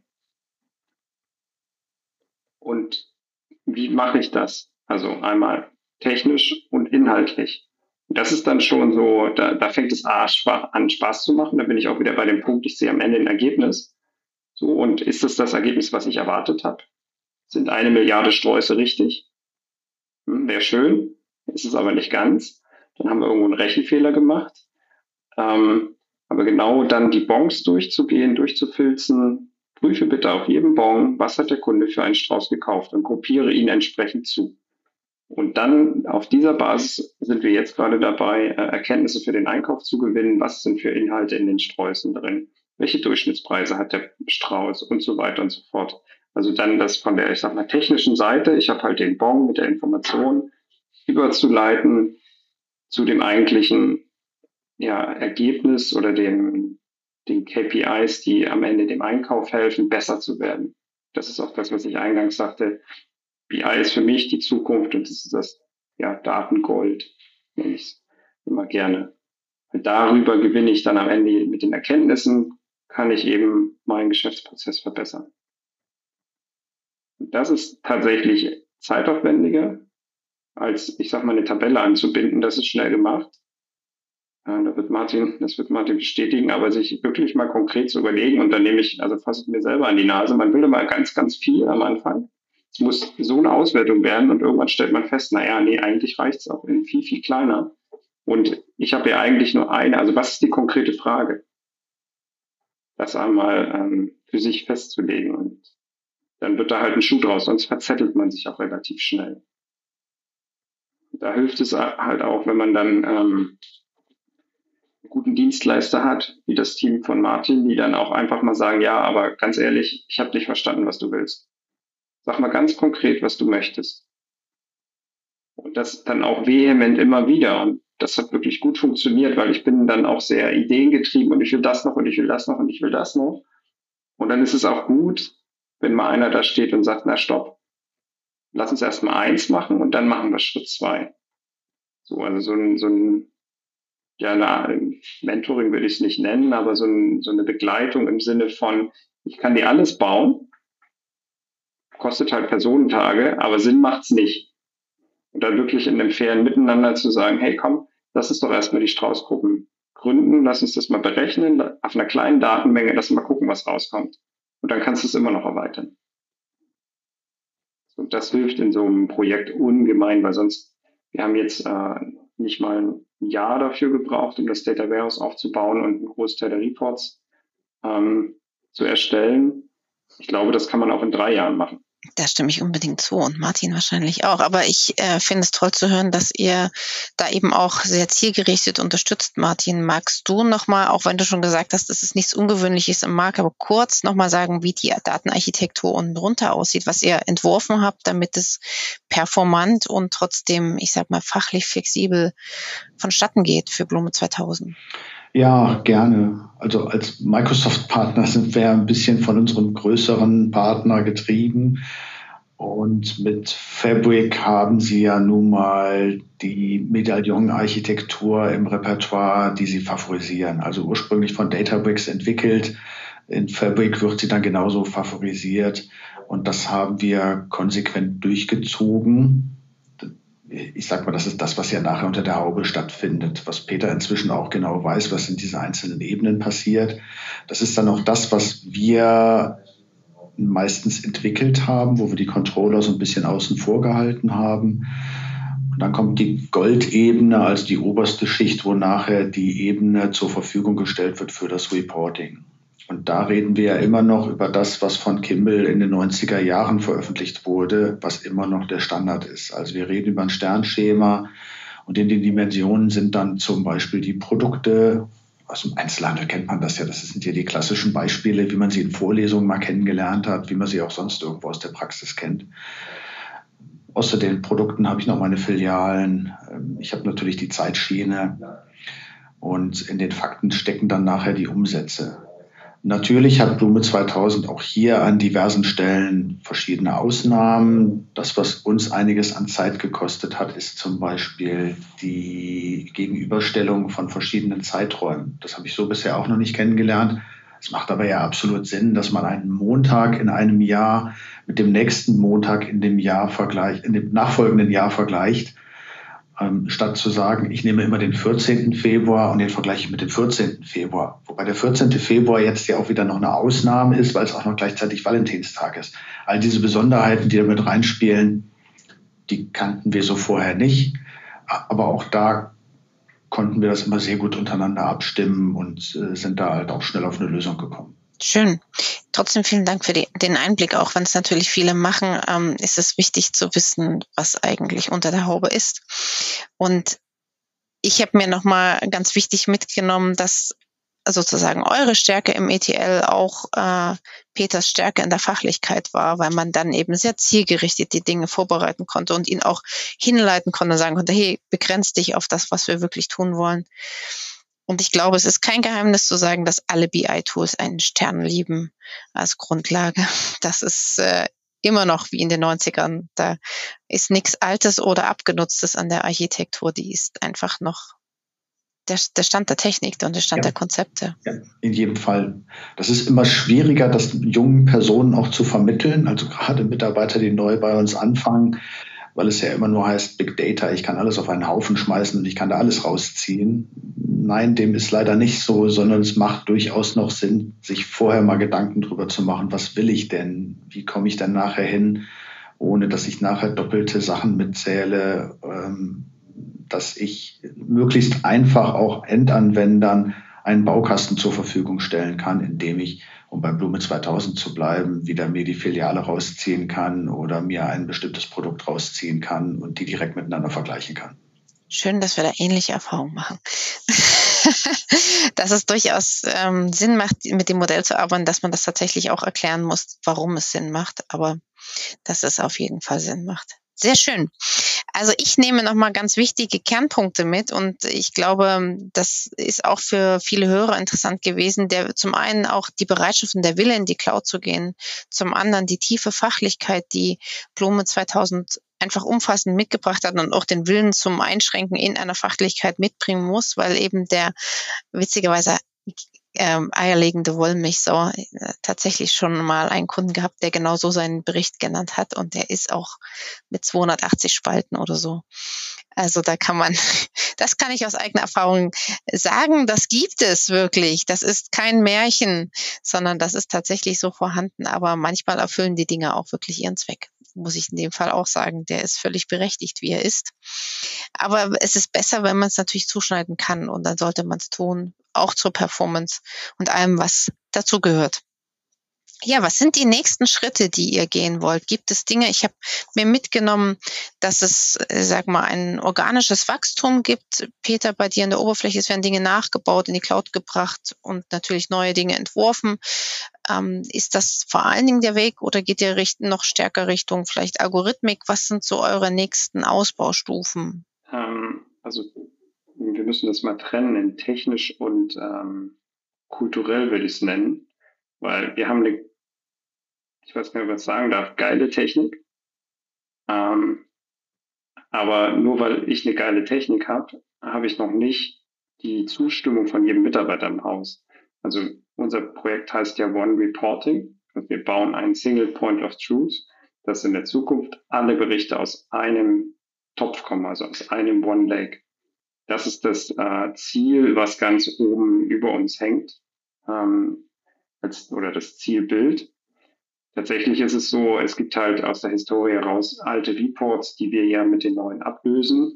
Und wie mache ich das? Also einmal technisch und inhaltlich. Das ist dann schon so, da, da fängt es an Spaß zu machen. Da bin ich auch wieder bei dem Punkt, ich sehe am Ende ein Ergebnis. So, und ist es das Ergebnis, was ich erwartet habe? Sind eine Milliarde Sträuße richtig? Hm, wäre schön, ist es aber nicht ganz. Dann haben wir irgendwo einen Rechenfehler gemacht. Ähm, aber genau dann die Bons durchzugehen, durchzufilzen, prüfe bitte auf jedem Bon, was hat der Kunde für einen Strauß gekauft und gruppiere ihn entsprechend zu. Und dann auf dieser Basis sind wir jetzt gerade dabei, Erkenntnisse für den Einkauf zu gewinnen. Was sind für Inhalte in den Sträußen drin? Welche Durchschnittspreise hat der Strauß und so weiter und so fort. Also dann das von der, ich sag mal, technischen Seite, ich habe halt den Bon mit der Information, überzuleiten zu dem eigentlichen ja, Ergebnis oder dem, den K P Is, die am Ende dem Einkauf helfen, besser zu werden. Das ist auch das, was ich eingangs sagte. B I ist für mich die Zukunft und das ist das, ja, Datengold, nenne ich es immer gerne. Und darüber gewinne ich dann am Ende mit den Erkenntnissen, kann ich eben meinen Geschäftsprozess verbessern. Und das ist tatsächlich zeitaufwendiger, als, ich sag mal, eine Tabelle anzubinden. Das ist schnell gemacht. Ja, da wird Martin, das wird Martin bestätigen, aber sich wirklich mal konkret zu überlegen, und dann nehme ich, also fasse ich mir selber an die Nase, man will immer ganz, ganz viel am Anfang. Es muss so eine Auswertung werden und irgendwann stellt man fest, naja, nee, eigentlich reicht es auch in viel, viel kleiner. Und ich habe ja eigentlich nur eine, also was ist die konkrete Frage? Das einmal ähm, für sich festzulegen und dann wird da halt ein Schuh draus, sonst verzettelt man sich auch relativ schnell. Da hilft es halt auch, wenn man dann ähm, einen guten Dienstleister hat, wie das Team von Martin, die dann auch einfach mal sagen, ja, aber ganz ehrlich, ich habe nicht verstanden, was du willst. Sag mal ganz konkret, was du möchtest. Und das dann auch vehement immer wieder. Und das hat wirklich gut funktioniert, weil ich bin dann auch sehr ideengetrieben und ich will das noch und ich will das noch und ich will das noch. Und dann ist es auch gut, wenn mal einer da steht und sagt, na stopp, lass uns erst mal eins machen und dann machen wir Schritt zwei. So, also so ein, so ein, ja, eine, Mentoring würde ich es nicht nennen, aber so, ein, so eine Begleitung im Sinne von, ich kann dir alles bauen, kostet halt Personentage, aber Sinn macht's nicht. Und dann wirklich in einem fairen Miteinander zu sagen, hey komm, lass uns doch erstmal die Straußgruppen gründen, lass uns das mal berechnen, auf einer kleinen Datenmenge, lass uns mal gucken, was rauskommt. Und dann kannst du es immer noch erweitern. Und das hilft in so einem Projekt ungemein, weil sonst, wir haben jetzt äh, nicht mal ein Jahr dafür gebraucht, um das Data Warehouse aufzubauen und einen Großteil der Reports ähm, zu erstellen. Ich glaube, das kann man auch in drei Jahren machen. Da stimme ich unbedingt zu und Martin wahrscheinlich auch. Aber ich äh, finde es toll zu hören, dass ihr da eben auch sehr zielgerichtet unterstützt. Martin, magst du nochmal, auch wenn du schon gesagt hast, dass es nichts Ungewöhnliches im Markt, aber kurz nochmal sagen, wie die Datenarchitektur unten drunter aussieht, was ihr entworfen habt, damit es performant und trotzdem, ich sag mal, fachlich flexibel vonstatten geht für Blume zweitausend? Ja, gerne. Also als Microsoft-Partner sind wir ein bisschen von unserem größeren Partner getrieben. Und mit Fabric haben sie ja nun mal die Medaillon-Architektur im Repertoire, die sie favorisieren. Also ursprünglich von Databricks entwickelt. In Fabric wird sie dann genauso favorisiert. Und das haben wir konsequent durchgezogen. Ich sag mal, das ist das, was ja nachher unter der Haube stattfindet, was Peter inzwischen auch genau weiß, was in diesen einzelnen Ebenen passiert. Das ist dann auch das, was wir meistens entwickelt haben, wo wir die Controller so ein bisschen außen vor gehalten haben. Und dann kommt die Goldebene als die oberste Schicht, wo nachher die Ebene zur Verfügung gestellt wird für das Reporting. Und da reden wir ja immer noch über das, was von Kimball in den neunziger Jahren veröffentlicht wurde, was immer noch der Standard ist. Also wir reden über ein Sternschema und in den Dimensionen sind dann zum Beispiel die Produkte, aus dem Einzelhandel kennt man das ja, das sind ja die klassischen Beispiele, wie man sie in Vorlesungen mal kennengelernt hat, wie man sie auch sonst irgendwo aus der Praxis kennt. Außer den Produkten habe ich noch meine Filialen, ich habe natürlich die Zeitschiene und in den Fakten stecken dann nachher die Umsätze. Natürlich hat Blume zweitausend auch hier an diversen Stellen verschiedene Ausnahmen. Das, was uns einiges an Zeit gekostet hat, ist zum Beispiel die Gegenüberstellung von verschiedenen Zeiträumen. Das habe ich so bisher auch noch nicht kennengelernt. Es macht aber ja absolut Sinn, dass man einen Montag in einem Jahr mit dem nächsten Montag in dem Jahr vergleicht, in dem nachfolgenden Jahr vergleicht. Ähm, statt zu sagen, ich nehme immer den vierzehnten Februar und den vergleiche ich mit dem vierzehnten Februar. Wobei der vierzehnte Februar jetzt ja auch wieder noch eine Ausnahme ist, weil es auch noch gleichzeitig Valentinstag ist. All diese Besonderheiten, die da mit reinspielen, die kannten wir so vorher nicht. Aber auch da konnten wir das immer sehr gut untereinander abstimmen und äh, sind da halt auch schnell auf eine Lösung gekommen. Schön. Trotzdem vielen Dank für die, den Einblick. Auch wenn es natürlich viele machen, ähm, ist es wichtig zu wissen, was eigentlich unter der Haube ist. Und ich habe mir nochmal ganz wichtig mitgenommen, dass sozusagen eure Stärke im E T L auch äh, Peters Stärke in der Fachlichkeit war, weil man dann eben sehr zielgerichtet die Dinge vorbereiten konnte und ihn auch hinleiten konnte und sagen konnte, hey, begrenz dich auf das, was wir wirklich tun wollen. Und ich glaube, es ist kein Geheimnis zu sagen, dass alle B I-Tools einen Stern lieben als Grundlage. Das ist äh, immer noch wie in den neunzigern. Da ist nichts Altes oder Abgenutztes an der Architektur. Die ist einfach noch der, der Stand der Technik und der Stand ja. der Konzepte. Ja, in jedem Fall. Das ist immer schwieriger, das jungen Personen auch zu vermitteln. Also gerade Mitarbeiter, die neu bei uns anfangen, weil es ja immer nur heißt Big Data, ich kann alles auf einen Haufen schmeißen und ich kann da alles rausziehen. Nein, dem ist leider nicht so, sondern es macht durchaus noch Sinn, sich vorher mal Gedanken drüber zu machen, was will ich denn, wie komme ich dann nachher hin, ohne dass ich nachher doppelte Sachen mitzähle, ähm, dass ich möglichst einfach auch Endanwendern einen Baukasten zur Verfügung stellen kann, indem ich, um bei Blume zweitausend zu bleiben, wieder mir die Filiale rausziehen kann oder mir ein bestimmtes Produkt rausziehen kann und die direkt miteinander vergleichen kann. Schön, dass wir da ähnliche Erfahrungen machen. Dass es durchaus ähm, Sinn macht, mit dem Modell zu arbeiten, dass man das tatsächlich auch erklären muss, warum es Sinn macht, aber dass es auf jeden Fall Sinn macht. Sehr schön. Also ich nehme nochmal ganz wichtige Kernpunkte mit und ich glaube, das ist auch für viele Hörer interessant gewesen, der zum einen auch die Bereitschaft und der Wille in die Cloud zu gehen, zum anderen die tiefe Fachlichkeit, die Blume zweitausend einfach umfassend mitgebracht hat und auch den Willen zum Einschränken in einer Fachlichkeit mitbringen muss, weil eben der witzigerweise Ähm, eierlegende Wollmilchsau äh, tatsächlich schon mal einen Kunden gehabt, der genau so seinen Bericht genannt hat und der ist auch mit zweihundertachtzig Spalten oder so. Also da kann man, das kann ich aus eigener Erfahrung sagen, das gibt es wirklich. Das ist kein Märchen, sondern das ist tatsächlich so vorhanden, aber manchmal erfüllen die Dinge auch wirklich ihren Zweck. Muss ich in dem Fall auch sagen, der ist völlig berechtigt, wie er ist. Aber es ist besser, wenn man es natürlich zuschneiden kann und dann sollte man es tun, auch zur Performance und allem, was dazu gehört. Ja, was sind die nächsten Schritte, die ihr gehen wollt? Gibt es Dinge? Ich habe mir mitgenommen, dass es, sag mal, ein organisches Wachstum gibt. Peter, bei dir in der Oberfläche, es werden Dinge nachgebaut, in die Cloud gebracht und natürlich neue Dinge entworfen. Ähm, ist das vor allen Dingen der Weg oder geht ihr richten noch stärker Richtung vielleicht Algorithmik? Was sind so eure nächsten Ausbaustufen? Ähm, also wir müssen das mal trennen in technisch und ähm, kulturell, würde ich es nennen, weil wir haben eine, ich weiß gar nicht, was ich sagen darf, geile Technik, ähm, aber nur weil ich eine geile Technik habe, habe ich noch nicht die Zustimmung von jedem Mitarbeiter im Haus. Also unser Projekt heißt ja One Reporting und wir bauen einen Single Point of Truth, dass in der Zukunft alle Berichte aus einem Topf kommen, also aus einem One Lake. Das ist das äh, Ziel, was ganz oben über uns hängt, ähm, als, oder das Zielbild. Tatsächlich ist es so, es gibt halt aus der Historie heraus alte Reports, die wir ja mit den neuen ablösen.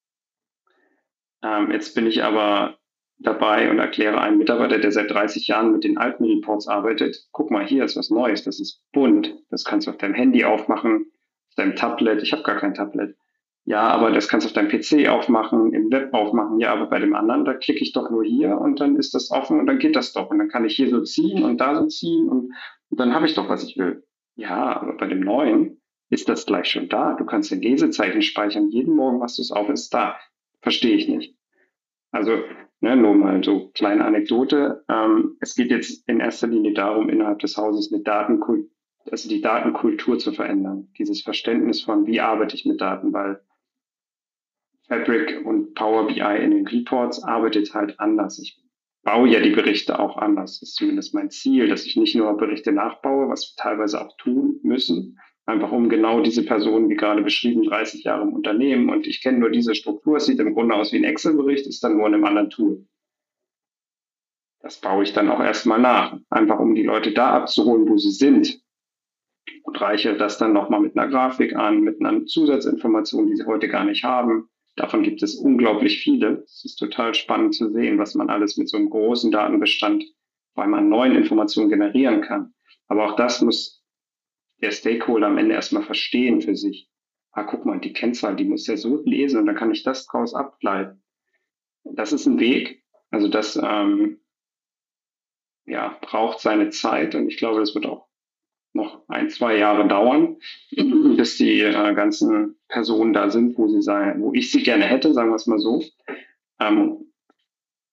Ähm, jetzt bin ich aber dabei und erkläre einem Mitarbeiter, der seit dreißig Jahren mit den alten Reports arbeitet, guck mal, hier ist was Neues, das ist bunt, das kannst du auf deinem Handy aufmachen, auf deinem Tablet, ich habe gar kein Tablet. Ja, aber das kannst du auf deinem P C aufmachen, im Web aufmachen. Ja, aber bei dem anderen, da klicke ich doch nur hier und dann ist das offen und dann geht das doch. Und dann kann ich hier so ziehen und da so ziehen und, und dann habe ich doch, was ich will. Ja, aber bei dem neuen ist das gleich schon da. Du kannst den Lesezeichen speichern. Jeden Morgen machst du es auf, ist da. Verstehe ich nicht. Also, ne, nur mal so kleine Anekdote. Ähm, es geht jetzt in erster Linie darum, innerhalb des Hauses eine Datenkultur, also die Datenkultur zu verändern. Dieses Verständnis von, wie arbeite ich mit Daten, weil Fabric und Power B I in den Reports arbeitet halt anders. Ich baue ja die Berichte auch anders. Das ist zumindest mein Ziel, dass ich nicht nur Berichte nachbaue, was wir teilweise auch tun müssen, einfach um genau diese Personen, wie gerade beschrieben, dreißig Jahre im Unternehmen und ich kenne nur diese Struktur, es sieht im Grunde aus wie ein Excel-Bericht, ist dann nur in einem anderen Tool. Das baue ich dann auch erstmal nach, einfach um die Leute da abzuholen, wo sie sind. Und reiche das dann nochmal mit einer Grafik an, mit einer Zusatzinformation, die sie heute gar nicht haben. Davon gibt es unglaublich viele. Es ist total spannend zu sehen, was man alles mit so einem großen Datenbestand bei man neuen Informationen generieren kann. Aber auch das muss der Stakeholder am Ende erstmal verstehen für sich. Ah, guck mal, die Kennzahl, die muss ja so lesen und dann kann ich das draus ableiten. Das ist ein Weg. Also das ähm, ja, braucht seine Zeit und ich glaube, das wird auch noch ein, zwei Jahre dauern, bis die äh, ganzen Personen da sind, wo sie sein, wo ich sie gerne hätte, sagen wir es mal so. Ähm,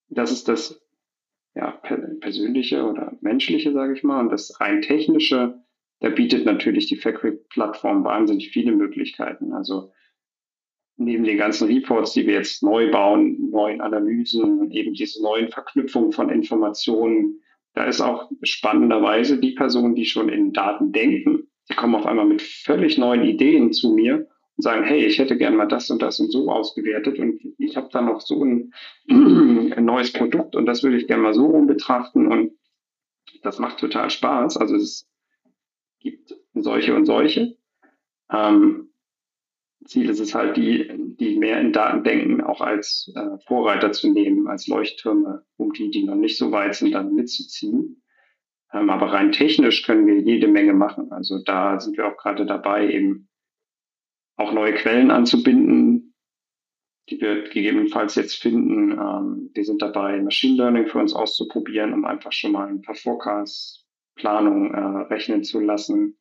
das ist das ja, persönliche oder menschliche, sage ich mal. Und das rein technische, da bietet natürlich die Factory-Plattform wahnsinnig viele Möglichkeiten. Also neben den ganzen Reports, die wir jetzt neu bauen, neuen Analysen, eben diese neuen Verknüpfungen von Informationen, da ist auch spannenderweise die Personen, die schon in Daten denken, die kommen auf einmal mit völlig neuen Ideen zu mir und sagen, hey, ich hätte gerne mal das und das und so ausgewertet und ich habe da noch so ein, ein neues Produkt und das würde ich gerne mal so rum betrachten und das macht total Spaß. Also es gibt solche und solche. Ähm, Ziel ist es halt, die, die mehr in Daten denken, auch als äh, Vorreiter zu nehmen, als Leuchttürme, um die, die noch nicht so weit sind, dann mitzuziehen. Ähm, aber rein technisch können wir jede Menge machen. Also da sind wir auch gerade dabei, eben auch neue Quellen anzubinden, die wir gegebenenfalls jetzt finden. Ähm, wir sind dabei, Machine Learning für uns auszuprobieren, um einfach schon mal ein paar Forecasts, Planungen äh, rechnen zu lassen.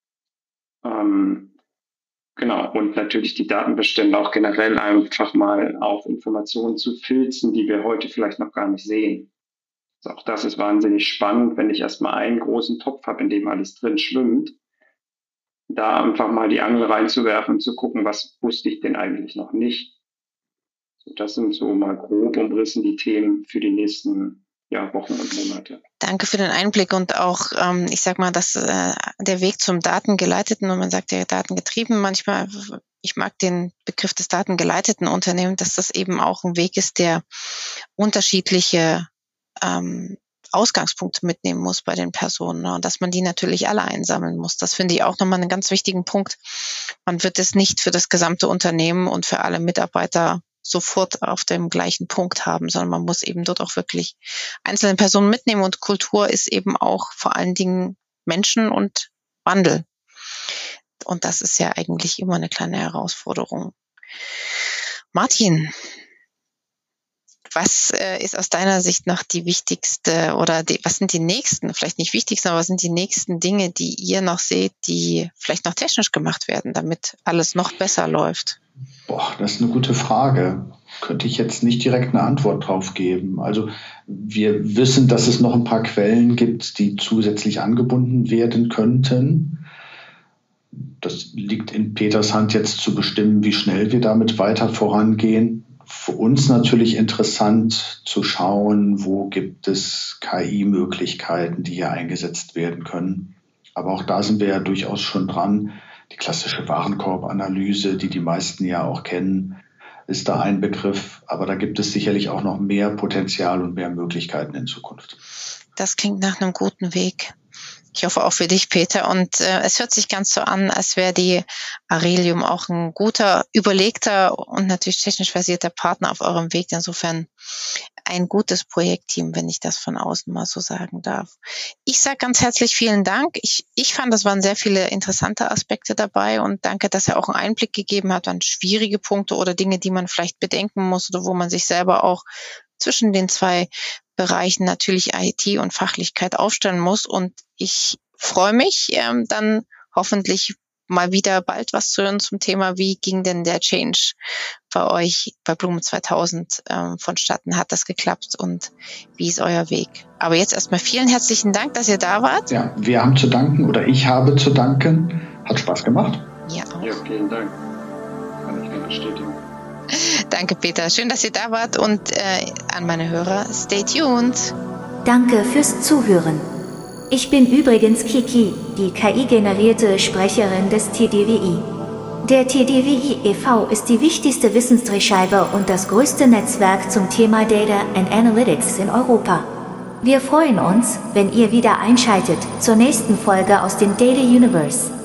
Ähm, Genau, und natürlich die Datenbestände auch generell einfach mal auf Informationen zu filzen, die wir heute vielleicht noch gar nicht sehen. Also auch das ist wahnsinnig spannend, wenn ich erstmal einen großen Topf habe, in dem alles drin schwimmt, da einfach mal die Angel reinzuwerfen und zu gucken, was wusste ich denn eigentlich noch nicht. So, das sind so mal grob umrissen die Themen für die nächsten ja, Wochen und Monate. Danke für den Einblick und auch, ähm, ich sag mal, dass äh, der Weg zum Datengeleiteten, und man sagt ja datengetrieben, manchmal, ich mag den Begriff des datengeleiteten Unternehmens, dass das eben auch ein Weg ist, der unterschiedliche ähm, Ausgangspunkte mitnehmen muss bei den Personen, ne? Und dass man die natürlich alle einsammeln muss. Das finde ich auch nochmal einen ganz wichtigen Punkt. Man wird es nicht für das gesamte Unternehmen und für alle Mitarbeiter sofort auf dem gleichen Punkt haben, sondern man muss eben dort auch wirklich einzelne Personen mitnehmen und Kultur ist eben auch vor allen Dingen Menschen und Wandel. Und das ist ja eigentlich immer eine kleine Herausforderung. Martin, was äh, ist aus deiner Sicht noch die wichtigste oder die, was sind die nächsten, vielleicht nicht wichtigsten, aber was sind die nächsten Dinge, die ihr noch seht, die vielleicht noch technisch gemacht werden, damit alles noch besser läuft? Boah, das ist eine gute Frage. Könnte ich jetzt nicht direkt eine Antwort drauf geben. Also wir wissen, dass es noch ein paar Quellen gibt, die zusätzlich angebunden werden könnten. Das liegt in Peters Hand jetzt zu bestimmen, wie schnell wir damit weiter vorangehen. Für uns natürlich interessant zu schauen, wo gibt es K I-Möglichkeiten, die hier eingesetzt werden können. Aber auch da sind wir ja durchaus schon dran. Die klassische Warenkorbanalyse, die die meisten ja auch kennen, ist da ein Begriff. Aber da gibt es sicherlich auch noch mehr Potenzial und mehr Möglichkeiten in Zukunft. Das klingt nach einem guten Weg. Ich hoffe auch für dich, Peter. Und äh, es hört sich ganz so an, als wäre die Arelium auch ein guter, überlegter und natürlich technisch versierter Partner auf eurem Weg. Insofern ein gutes Projektteam, wenn ich das von außen mal so sagen darf. Ich sage ganz herzlich vielen Dank. Ich, ich fand, das waren sehr viele interessante Aspekte dabei und danke, dass er auch einen Einblick gegeben hat an schwierige Punkte oder Dinge, die man vielleicht bedenken muss oder wo man sich selber auch zwischen den zwei Bereichen natürlich I T und Fachlichkeit aufstellen muss. Und ich freue mich, ähm, dann hoffentlich mal wieder bald was zu hören zum Thema, wie ging denn der Change bei euch bei Blume zweitausend ähm, vonstatten? Hat das geklappt und wie ist euer Weg? Aber jetzt erstmal vielen herzlichen Dank, dass ihr da wart. Ja, wir haben zu danken oder ich habe zu danken. Hat Spaß gemacht. Ja, auch. Ja, vielen Dank. Kann ich nur bestätigen. Danke, Peter. Schön, dass ihr da wart und äh, an meine Hörer, stay tuned. Danke fürs Zuhören. Ich bin übrigens Kiki, die K I-generierte Sprecherin des T D W I. Der T D W I e V ist die wichtigste Wissensträgerscheibe und das größte Netzwerk zum Thema Data and Analytics in Europa. Wir freuen uns, wenn ihr wieder einschaltet zur nächsten Folge aus dem Data Universe.